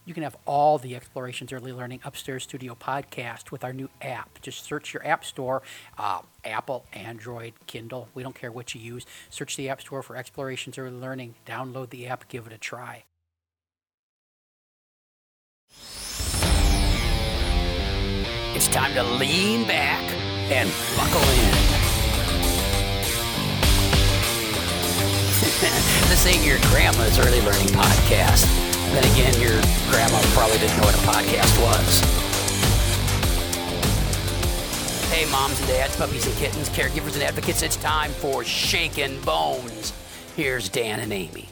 You can have all the Explorations Early Learning Upstairs Studio podcast with our new app. Just search your app store, Apple, Android, Kindle. We don't care what you use. Search the app store for Explorations Early Learning. Download the app. Give it a try. It's time to lean back and buckle in. This ain't your grandma's early learning podcast. Then again, your grandma probably didn't know what a podcast was. Hey, moms and dads, puppies and kittens, caregivers and advocates, it's time for Shakin' Bones. Here's Dan and Amy.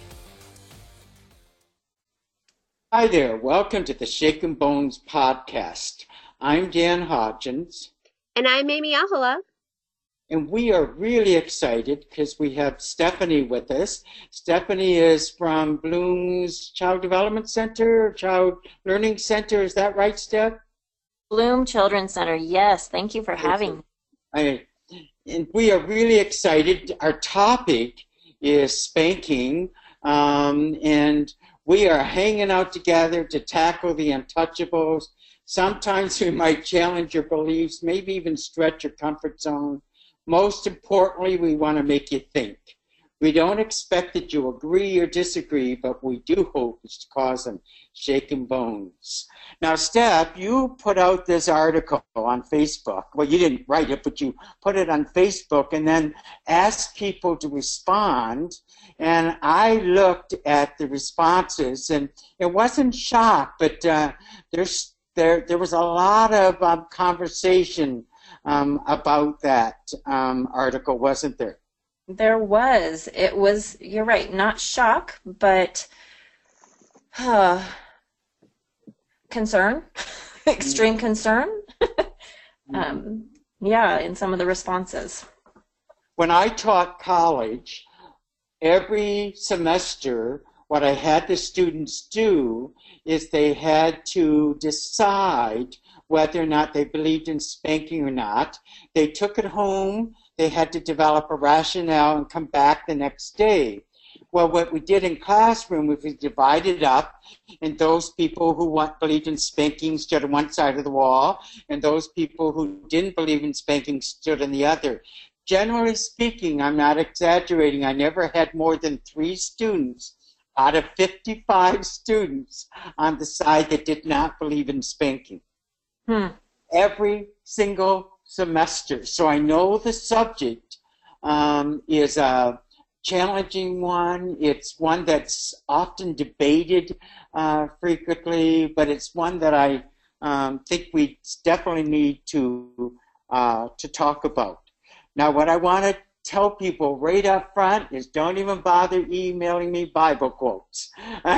Hi there. Welcome to the Shakin' Bones podcast. I'm Dan Hodgins. And I'm Amy Ahola. And we are really excited because we have Stephanie with us. Stephanie is from Bloom's Child Development Center, Child Learning Center. Is that right, Steph? Bloom Children's Center. Yes, thank you for having me. And we are really excited. Our topic is spanking, and we are hanging out together to tackle the untouchables. Sometimes we might challenge your beliefs, maybe even stretch your comfort zone. Most importantly, we want to make you think. We don't expect that you agree or disagree, but we do hope it's to cause some shaking bones. Now, Steph, you put out this article on Facebook. Well, you didn't write it, but you put it on Facebook and then asked people to respond. And I looked at the responses, and it wasn't shock, but there was a lot of conversation about that article, wasn't there? There was. It was, you're right, not shock, but concern, extreme concern. Yeah, in some of the responses. When I taught college, every semester, what I had the students do is they had to decide whether or not they believed in spanking or not. They took it home. They had to develop a rationale and come back the next day. Well, what we did in classroom was we divided up, and those people who believed in spanking stood on one side of the wall, and those people who didn't believe in spanking stood on the other. Generally speaking, I'm not exaggerating, I never had more than 3 students out of 55 students on the side that did not believe in spanking. Every single semester. So I know the subject is a challenging one. It's one that's often debated frequently, but it's one that I think we definitely need to talk about. Now, what I want to tell people right up front is don't even bother emailing me Bible quotes.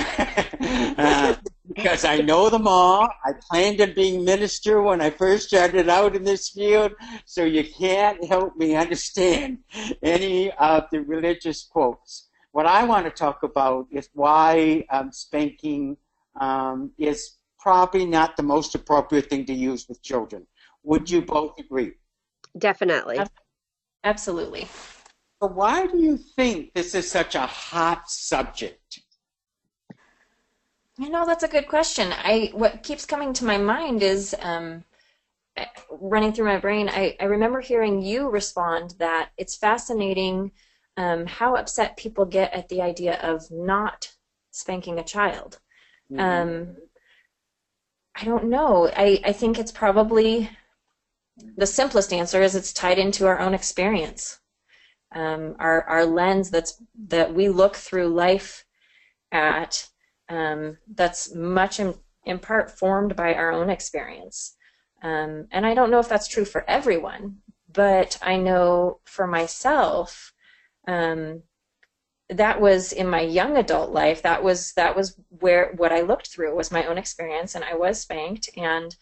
Because I know them all. I planned on being minister when I first started out in this field, so you can't help me understand any of the religious quotes. What I want to talk about is why spanking is probably not the most appropriate thing to use with children. Would you both agree? Definitely. Absolutely. So why do you think this is such a hot subject? You know, that's a good question. What keeps coming to my mind is, running through my brain, I remember hearing you respond that it's fascinating how upset people get at the idea of not spanking a child. I don't know. I think it's probably, the simplest answer is it's tied into our own experience. Our lens that we look through life at, that's much in part formed by our own experience. And I don't know if that's true for everyone, but I know for myself, that was in my young adult life, that was where what I looked through was my own experience, and I was spanked, and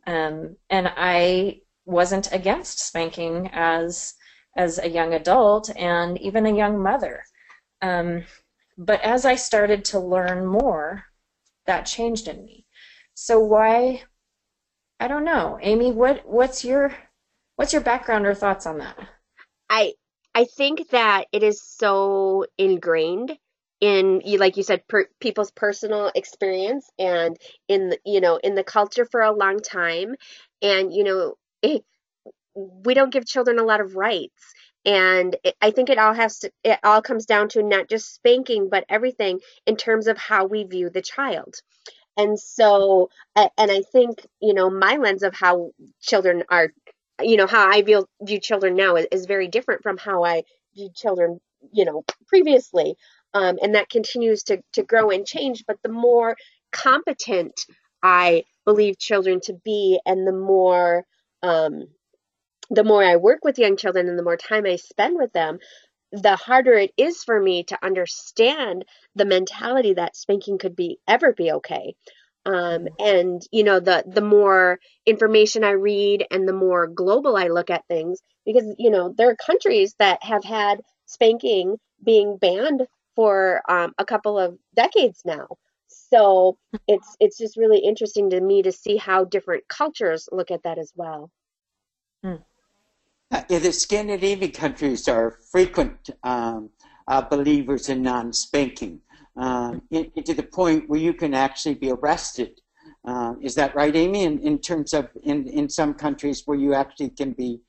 I wasn't against spanking as a young adult and even a young mother. But as I started to learn more, that changed in me. So why, I don't know. Amy, what's your background or thoughts on that? I think that it is so ingrained in like you said, people's personal experience and in in the culture for a long time. And we don't give children a lot of rights. And I think it all comes down to not just spanking, but everything in terms of how we view the child. And so, and I think, my lens of how children are, how I view children now is very different from how I viewed children, previously. And that continues to grow and change. But the more competent I believe children to be, and the more I work with young children and the more time I spend with them, the harder it is for me to understand the mentality that spanking could ever be okay. And the more information I read and the more global I look at things, because there are countries that have had spanking being banned for a couple of decades now. So it's just really interesting to me to see how different cultures look at that as well. The Scandinavian countries are frequent believers in non-spanking, to the point where you can actually be arrested. Is that right, Amy? In terms of in some countries where you actually can be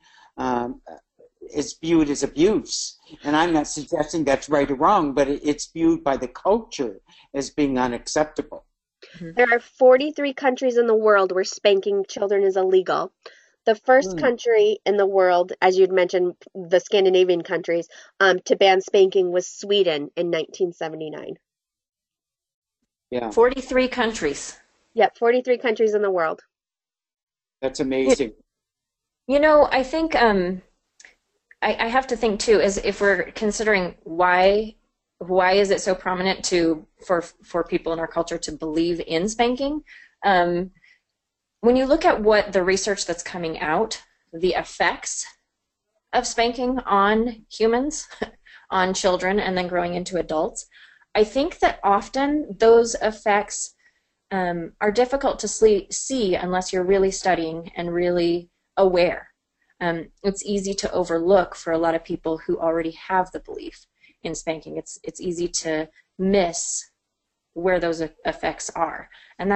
is viewed as abuse. And I'm not suggesting that's right or wrong, but it's viewed by the culture as being unacceptable. There are 43 countries in the world where spanking children is illegal. The first country in the world, as you'd mentioned, the Scandinavian countries, to ban spanking was Sweden in 1979. Yeah. 43 countries. Yep, 43 countries in the world. That's amazing. I think I have to think too, as if we're considering why is it so prominent for people in our culture to believe in spanking. When you look at what the research that's coming out, the effects of spanking on humans, on children, and then growing into adults, I think that often those effects are difficult to see unless you're really studying and really aware. It's easy to overlook for a lot of people who already have the belief in spanking. It's easy to miss where those effects are, and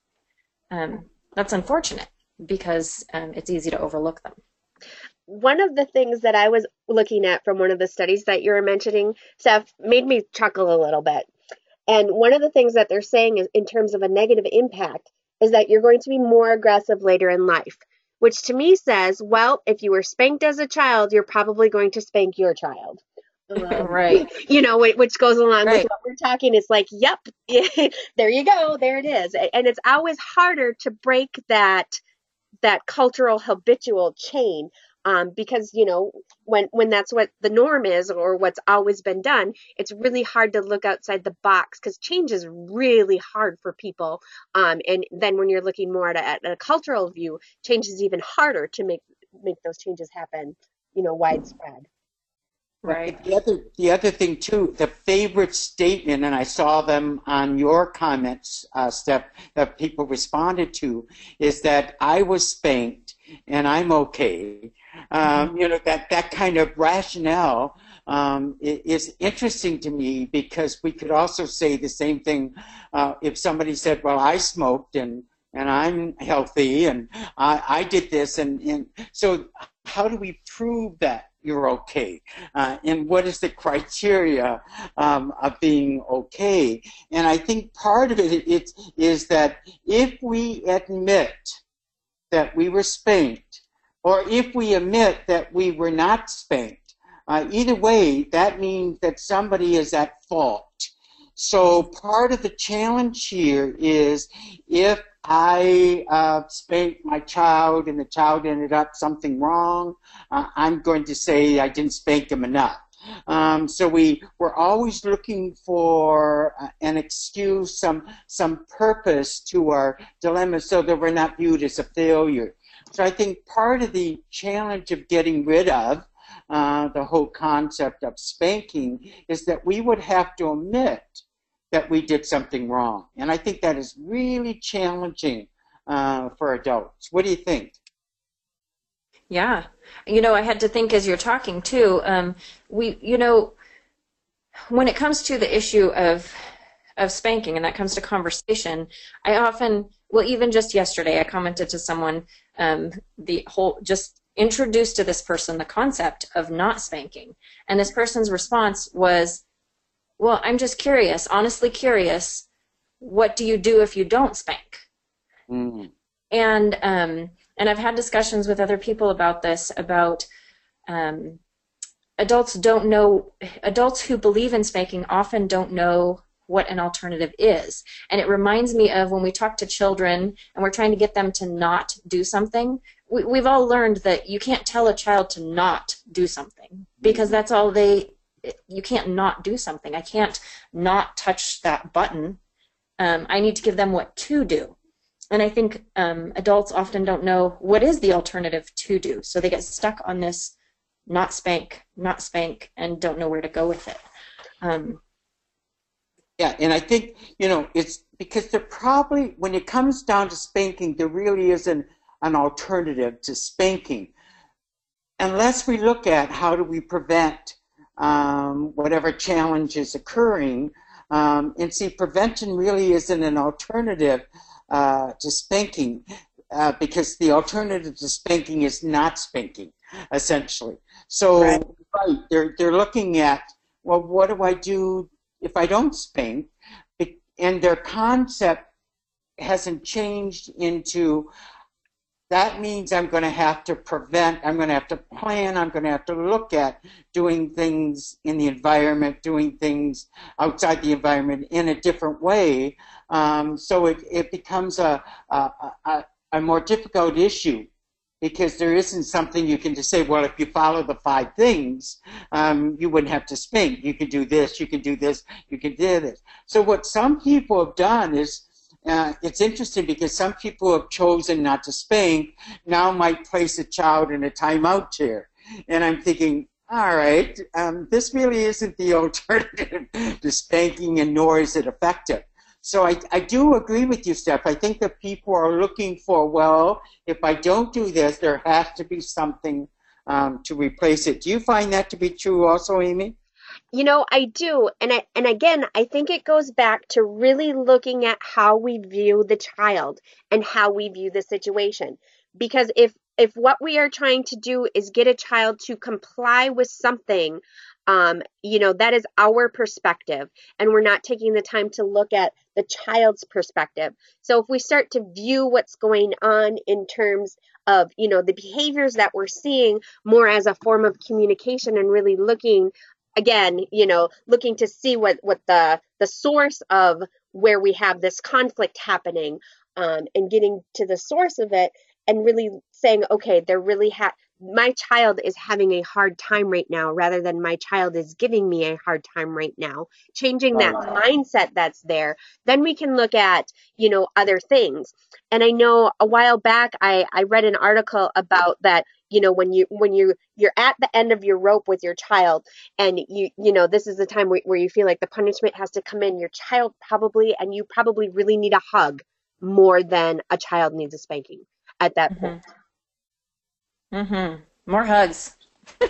that's unfortunate because it's easy to overlook them. One of the things that I was looking at from one of the studies that you were mentioning, Steph, made me chuckle a little bit. And one of the things that they're saying is in terms of a negative impact is that you're going to be more aggressive later in life, which to me says, well, if you were spanked as a child, you're probably going to spank your child. Right. Which goes along Right. with what we're talking. It's like, yep, there you go, there it is. And it's always harder to break that cultural habitual chain, because when that's what the norm is or what's always been done, it's really hard to look outside the box because change is really hard for people. And then when you're looking more at a cultural view, change is even harder to make those changes happen, widespread. Right. The other thing too, the favorite statement, and I saw them on your comments, Steph, that people responded to, is that I was spanked and I'm okay. That kind of rationale is interesting to me because we could also say the same thing if somebody said, well, I smoked and I'm healthy and I did this. And so how do we prove that you're okay? And what is the criteria of being okay? And I think part of it is that if we admit that we were spanked, or if we admit that we were not spanked, either way, that means that somebody is at fault. So part of the challenge here is if I spanked my child and the child ended up something wrong, I'm going to say I didn't spank him enough. So we're always looking for an excuse, some purpose to our dilemma so that we're not viewed as a failure. So I think part of the challenge of getting rid of the whole concept of spanking is that we would have to admit that we did something wrong. And I think that is really challenging for adults. What do you think? Yeah. I had to think as you're talking too. when it comes to the issue of spanking, and that comes to conversation, I often, well, even just yesterday, I commented to someone, just introduced to this person the concept of not spanking, and this person's response was, well, I'm just curious, honestly curious, what do you do if you don't spank? Mm. And I've had discussions with other people about this, about adults who believe in spanking often don't know what an alternative is. And it reminds me of when we talk to children and we're trying to get them to not do something. We've all learned that you can't tell a child to not do something, because that's all you can't not do something. I can't not touch that button. I need to give them what to do. And I think adults often don't know what is the alternative to do. So they get stuck on this not spank, and don't know where to go with it. Yeah, and I think, it's because there probably, when it comes down to spanking, there really isn't an alternative to spanking. Unless we look at how do we prevent whatever challenge is occurring, and see, prevention really isn't an alternative to spanking, because the alternative to spanking is not spanking, essentially. So, right, they're looking at, well, what do I do if I don't spank? And their concept hasn't changed into, that means I'm going to have to prevent, I'm going to have to plan, I'm going to have to look at doing things in the environment, doing things outside the environment in a different way. So it becomes a more difficult issue, because there isn't something you can just say, well, if you follow the 5 things, you wouldn't have to spank. You can do this, you can do this, you can do this. So what some people have done is, it's interesting, because some people have chosen not to spank, now might place a child in a timeout chair. And I'm thinking, all right, this really isn't the alternative to spanking, and nor is it effective. So I do agree with you, Steph. I think that people are looking for, well, if I don't do this, there has to be something to replace it. Do you find that to be true also, Amy? I do. And again, I think it goes back to really looking at how we view the child and how we view the situation. Because if what we are trying to do is get a child to comply with something, that is our perspective, and we're not taking the time to look at the child's perspective. So if we start to view what's going on in terms of, the behaviors that we're seeing more as a form of communication, and really looking, again, looking to see what the source of where we have this conflict happening, and getting to the source of it, and really saying, okay, my child is having a hard time right now, rather than my child is giving me a hard time right now, changing that mindset that's there. Then we can look at, other things. And I know a while back, I read an article about that, when you're at the end of your rope with your child, and this is the time where you feel like the punishment has to come in, your child and you probably really need a hug more than a child needs a spanking at that point. Mm-hmm. More hugs.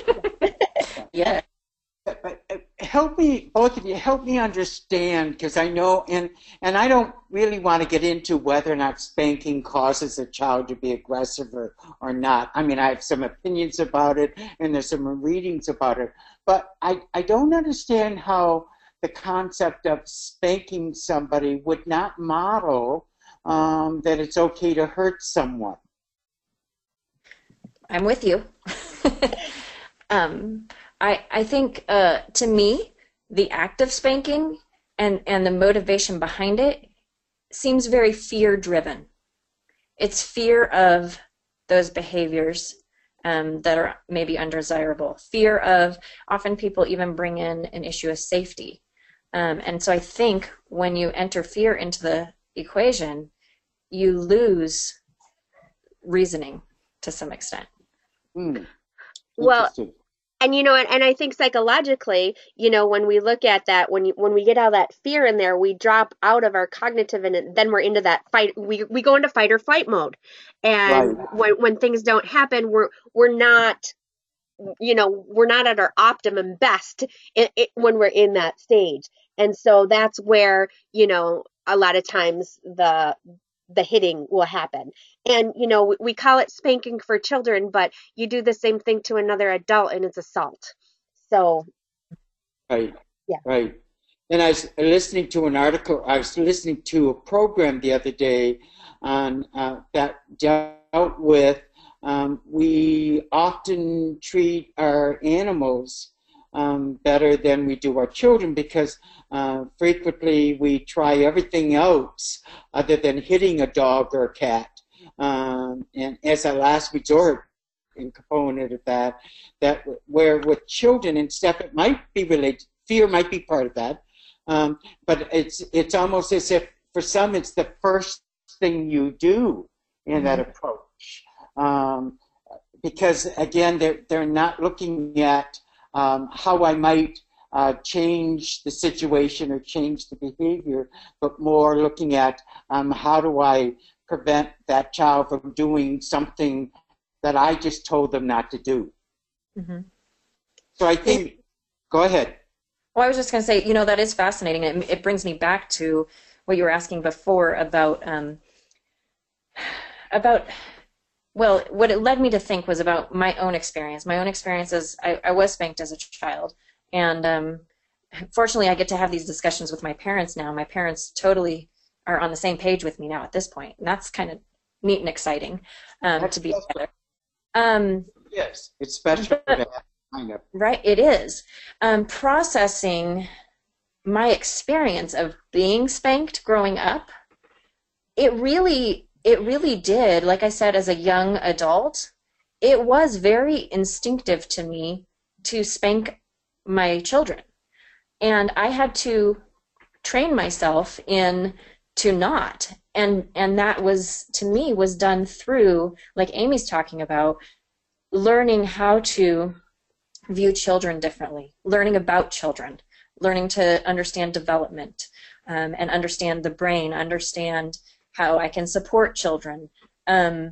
Yeah. But help me, both of you, help me understand, because I know, and I don't really want to get into whether or not spanking causes a child to be aggressive or not. I mean, I have some opinions about it, and there's some readings about it, but I don't understand how the concept of spanking somebody would not model that it's okay to hurt someone. I'm with you. I think, to me, the act of spanking and the motivation behind it seems very fear-driven. It's fear of those behaviors that are maybe undesirable. Fear of, often people even bring in an issue of safety. And so I think when you enter fear into the equation, you lose reasoning to some extent. Well, and and I think psychologically, when we look at that, when we get all that fear in there, we drop out of our cognitive, and then we're into that fight. We go into fight or flight mode, and when things don't happen, we're not we're not at our optimum best when we're in that stage. And so that's where, a lot of times the hitting will happen. And, we call it spanking for children, but you do the same thing to another adult and it's assault. So, Right, yeah. right. And I was listening to a program the other day on that dealt with we often treat our animals better than we do our children because frequently we try everything else other than hitting a dog or a cat. And as a last resort and component of that, where with children and stuff, it might be related, fear might be part of that, but it's almost as if for some it's the first thing you do in that approach. Because again, they're not looking at how I might change the situation or change the behavior, but more looking at how do I prevent that child from doing something that I just told them not to do. Mm-hmm. So I think, go ahead. Well, I was just going to say, that is fascinating. It brings me back to what you were asking before about well, what it led me to think was about my own experience. My own experience is I was spanked as a child, and fortunately I get to have these discussions with my parents now. My parents totally are on the same page with me now at this point, and that's kind of neat and exciting to be together. Yes, it's special. Kind of. Right, it is. Processing my experience of being spanked growing up, it really did, like I said, as a young adult, it was very instinctive to me to spank my children. And I had to train myself in to not. And that was, to me, was done through, like Amy's talking about, learning how to view children differently, learning about children, learning to understand development, and understand the brain, understand how I can support children. And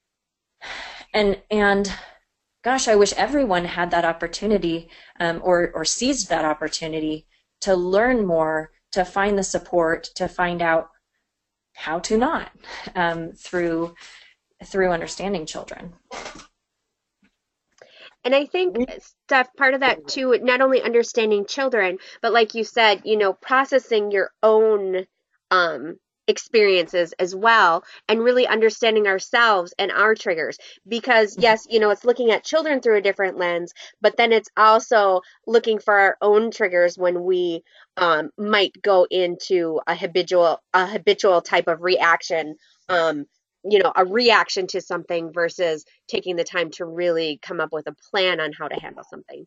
gosh, I wish everyone had that opportunity or seized that opportunity to learn more, to find the support, to find out how to not through understanding children. And I think, Steph, part of that too, not only understanding children, but like you said, processing your own experiences as well, and really understanding ourselves and our triggers. Because yes, it's looking at children through a different lens, but then it's also looking for our own triggers when we might go into a habitual type of reaction, a reaction to something versus taking the time to really come up with a plan on how to handle something.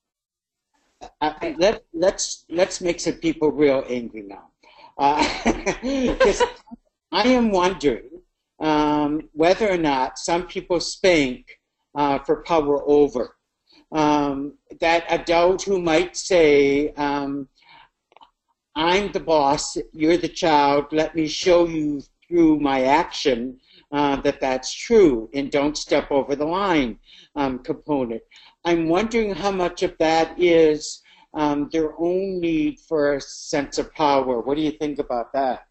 Let's make some people real angry now. Because I am wondering whether or not some people spank for power over. That adult who might say, I'm the boss, you're the child, let me show you through my action that's true, and don't step over the line component. I'm wondering how much of that is their own need for a sense of power. What do you think about that?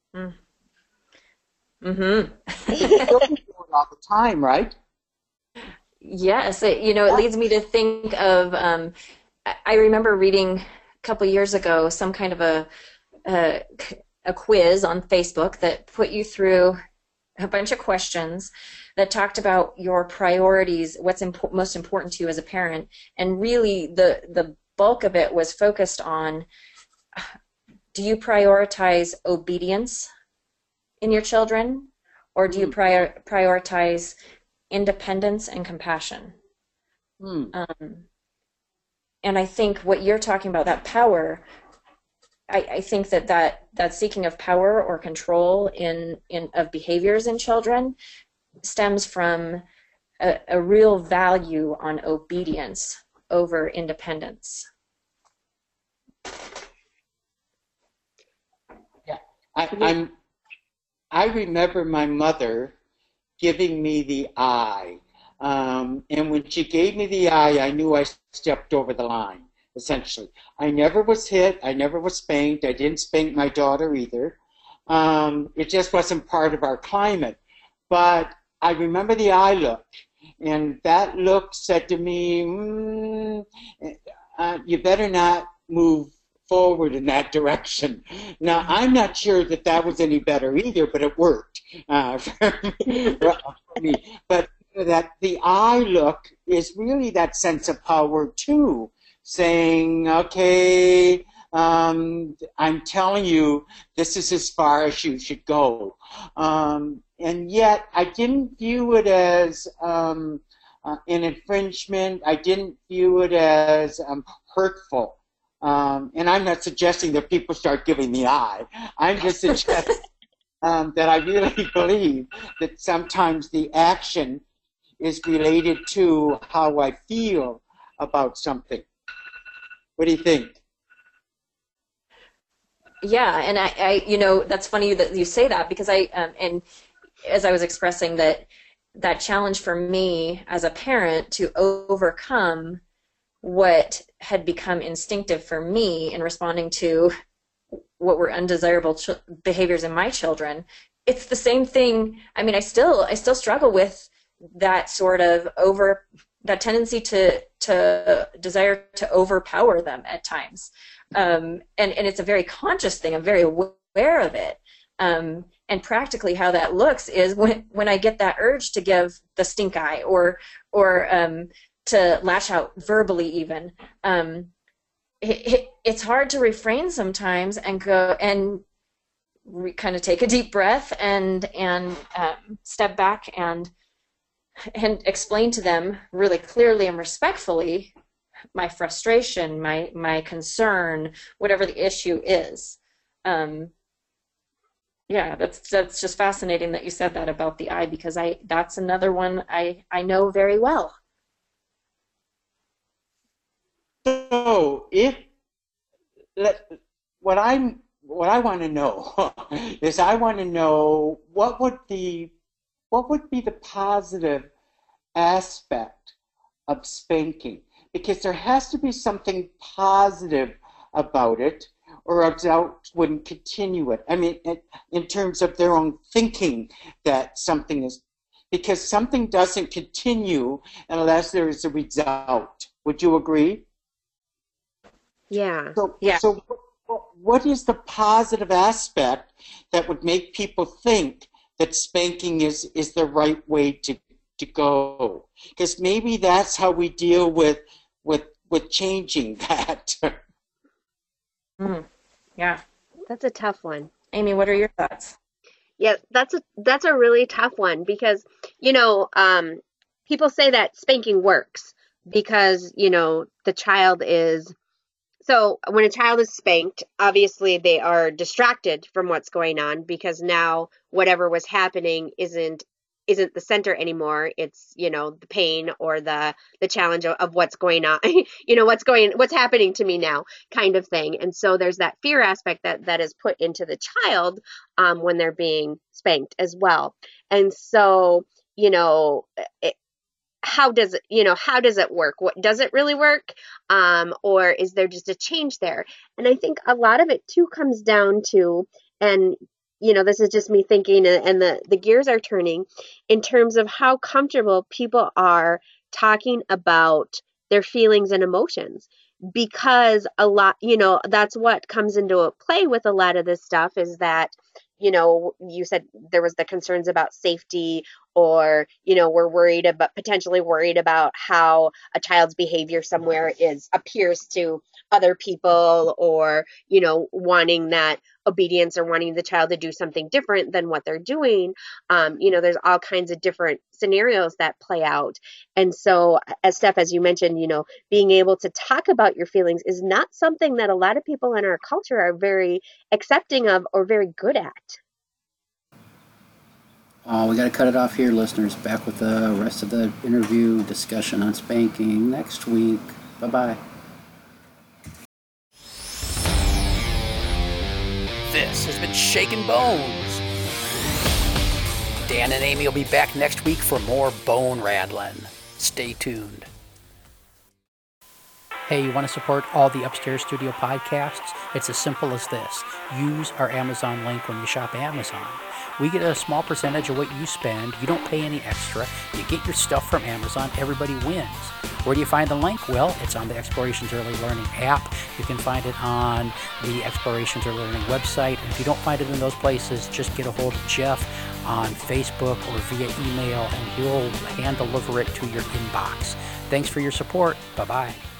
Mm-hmm. All the time, right? Yes, it leads me to think of, I remember reading a couple years ago some kind of a quiz on Facebook that put you through a bunch of questions that talked about your priorities, what's most important to you as a parent, and really the bulk of it was focused on, do you prioritize obedience in your children, or do you prioritize independence and compassion? And I think what you're talking about, that power, I think that seeking of power or control of behaviors in children stems from a real value on obedience over independence. Yeah, I remember my mother giving me the eye And when she gave me the eye, I knew I stepped over the line, essentially. I never was hit. I never was spanked. I didn't spank my daughter either. It just wasn't part of our climate. But I remember the eye look. And that look said to me, you better not move forward in that direction. Now, I'm not sure that that was any better either, but it worked for me. But that the eye look is really that sense of power too, saying, okay, I'm telling you, this is as far as you should go. And yet, I didn't view it as an infringement. I didn't view it as hurtful. And I'm not suggesting that people start giving the eye. I'm just suggesting that I really believe that sometimes the action is related to how I feel about something. What do you think? Yeah, and I you know, that's funny that you say that, because and as I was expressing that challenge for me as a parent to overcome what had become instinctive for me in responding to what were undesirable behaviors in my children. It's the same thing. I mean, I still struggle with that sort of that tendency to desire to overpower them at times. And it's a very conscious thing. I'm very aware of it. And practically how that looks is when I get that urge to give the stink eye or to lash out verbally even, it's hard to refrain sometimes and go and kind of take a deep breath and step back and explain to them really clearly and respectfully my frustration, my concern, whatever the issue is. Yeah, that's just fascinating that you said that about the eye, because that's another one I know very well. So what I want to know is, I want to know what would be the positive aspect of spanking, because there has to be something positive about it, or adults wouldn't continue it. I mean, in terms of their own thinking that something is, because something doesn't continue unless there is a result. Would you agree? Yeah. So what is the positive aspect that would make people think that spanking is the right way to go? Because maybe that's how we deal with changing that. Yeah. That's a tough one. Amy, what are your thoughts? Yeah, that's a really tough one, because, people say that spanking works because, the child is, so when a child is spanked, obviously they are distracted from what's going on, because now whatever was happening isn't the center anymore. It's, the pain or the challenge of what's going on, what's happening to me now, kind of thing. And so there's that fear aspect that is put into the child when they're being spanked as well. And so, how does it work? What does it really work? Or is there just a change there? And I think a lot of it too comes down to, and this is just me thinking, and the gears are turning in terms of how comfortable people are talking about their feelings and emotions. Because a lot, that's what comes into play with a lot of this stuff, is that, you said there was the concerns about safety, or, we're potentially worried about how a child's behavior somewhere appears to other people, or, wanting that obedience, or wanting the child to do something different than what they're doing. There's all kinds of different scenarios that play out. And so, as you mentioned, being able to talk about your feelings is not something that a lot of people in our culture are very accepting of or very good at. We got to cut it off here, listeners. Back with the rest of the interview discussion on spanking next week. Bye-bye. This has been Shakin' Bones. Dan and Amy will be back next week for more bone rattling. Stay tuned. Hey, you want to support all the Upstairs Studio podcasts? It's as simple as this. Use our Amazon link when you shop Amazon. We get a small percentage of what you spend. You don't pay any extra. You get your stuff from Amazon. Everybody wins. Where do you find the link? Well, it's on the Explorations Early Learning app. You can find it on the Explorations Early Learning website. And if you don't find it in those places, just get a hold of Jeff on Facebook or via email, and he'll hand deliver it to your inbox. Thanks for your support. Bye-bye.